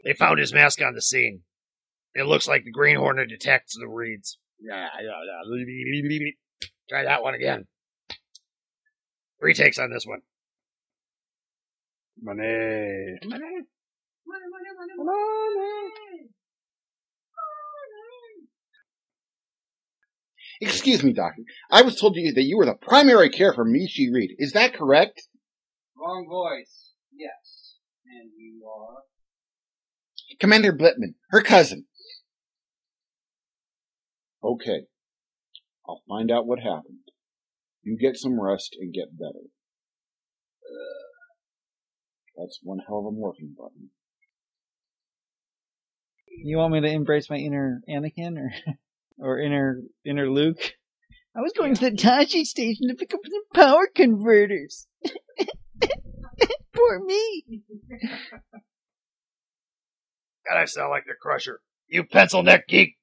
They found his mask on the scene. It looks like the Green Hornet detects the reeds. Try that one again. 3 takes on this one. Money. Excuse me, Doctor. I was told that you were the primary care for Mishi Reed. Is that correct? Wrong voice. Yes. And you are? Commander Blitman, her cousin. Okay. I'll find out what happened. You get some rest and get better. That's one hell of a morphine button. You want me to embrace my inner Anakin or inner Luke? I was going to the Tashi station to pick up some power converters. Poor me. God, I sound like the Crusher. You pencil neck geek.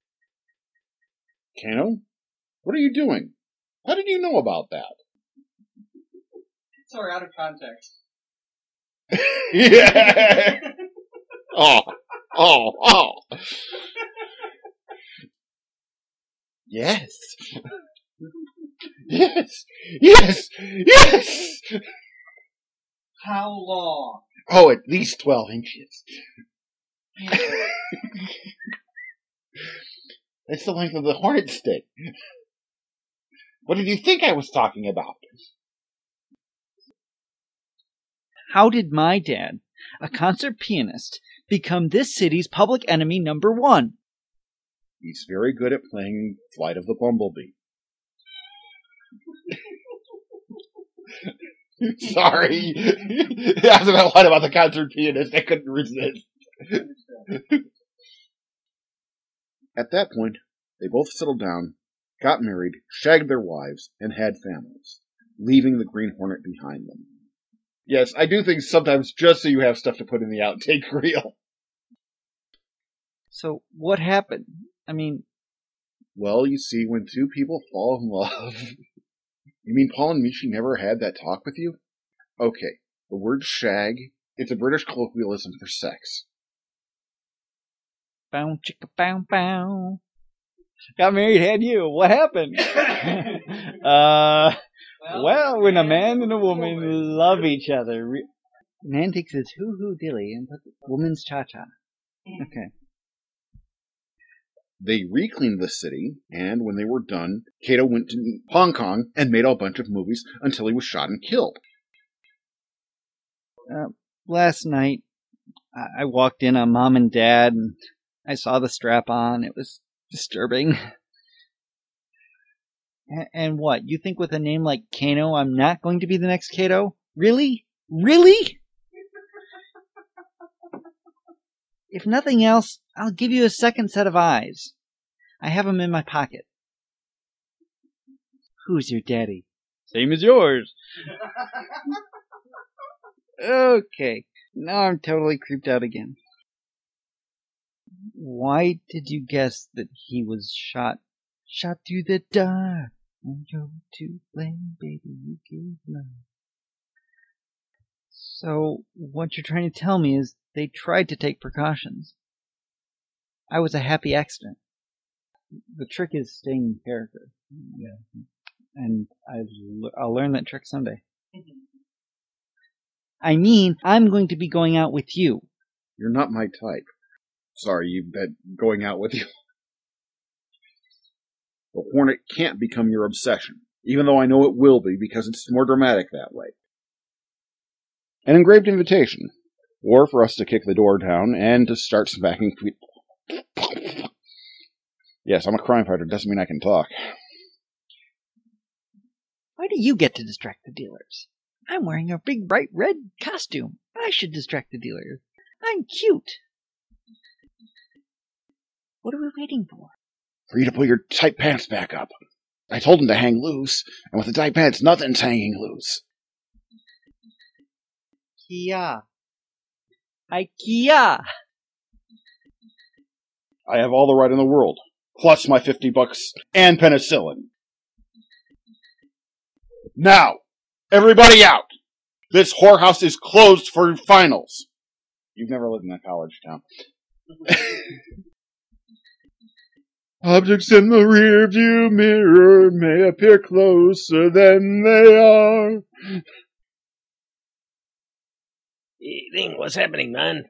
Kano? What are you doing? How did you know about that? Sorry, out of context. Yeah. Oh. Yes. Yes. How long? Oh, at least 12 inches. That's the length of the hornet stick. What did you think I was talking about? How did my dad, a concert pianist, become this city's public enemy #1? He's very good at playing Flight of the Bumblebee. Sorry. That's about what about the concert pianist. I couldn't resist. At that point, they both settled down, got married, shagged their wives, and had families, leaving the Green Hornet behind them. Yes, I do things sometimes just so you have stuff to put in the outtake reel. So, what happened? I mean... Well, you see, when two people fall in love... You mean Paul and Mishi never had that talk with you? Okay, the word shag, it's a British colloquialism for sex. Bow chicka bow bow. Got married, had you. What happened? Well, when a man and a woman love each other, man takes his hoo-hoo dilly and puts woman's cha-cha. Okay. They reclaimed the city, and when they were done, Kato went to Hong Kong and made a bunch of movies until he was shot and killed. Last night, I walked in on Mom and Dad, and I saw the strap on. It was disturbing. And what? You think with a name like Kano, I'm not going to be the next Kato? Really? Really? If nothing else, I'll give you a second set of eyes. I have them in my pocket. Who's your daddy? Same as yours. Okay, now I'm totally creeped out again. Why did you guess that he was shot? Shot through the dark, and you're to blame, baby, you gave love. So, what you're trying to tell me is they tried to take precautions. I was a happy accident. The trick is staying in character. Yeah. And I'll learn that trick someday. I mean, I'm going to be going out with you. You're not my type. Sorry, you bet going out with you. The Hornet can't become your obsession, even though I know it will be because it's more dramatic that way. An engraved invitation, or for us to kick the door down and to start smacking people. Yes, I'm a crime fighter, doesn't mean I can talk. Why do you get to distract the dealers? I'm wearing a big bright red costume. I should distract the dealers. I'm cute. What are we waiting for? For you to pull your tight pants back up. I told him to hang loose, and with the tight pants, nothing's hanging loose. Kia. IKEA. I have all the right in the world, plus my $50 and penicillin. Now, everybody out! This whorehouse is closed for finals. You've never lived in a college town. Objects in the rearview mirror may appear closer than they are. Hey, Thing, what's happening, man?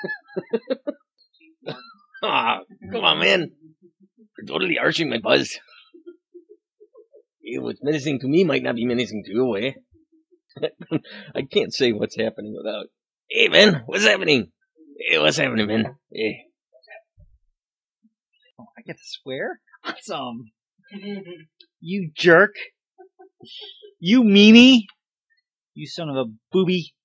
Ah, come on, man. You're totally arching my buzz. Hey, what's menacing to me might not be menacing to you, eh? I can't say what's happening without... Hey, man, what's happening? Hey, what's happening, man? Hey. Oh, I get to swear? Awesome. You jerk. You meanie. You son of a booby.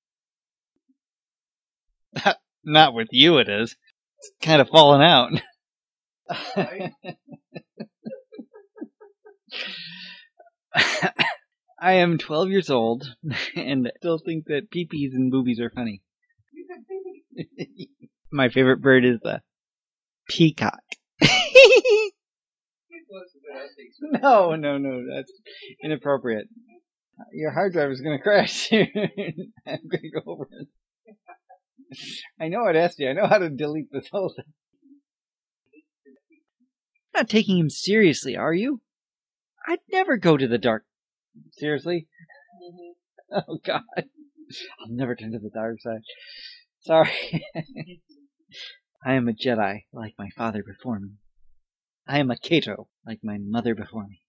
Not with you it is. It's kind of fallen out. I am 12 years old and still think that peepees and boobies are funny. My favorite bird is the peacock. No, that's inappropriate. Your hard drive is going to crash. I'm going to go over it. I know it asked you. I know how to delete this whole thing. You're not taking him seriously, are you? I'd never go to the dark. Seriously? Oh, God. I'll never turn to the dark side. Sorry. I am a Jedi, like my father before me. I am a Kato, like my mother before me.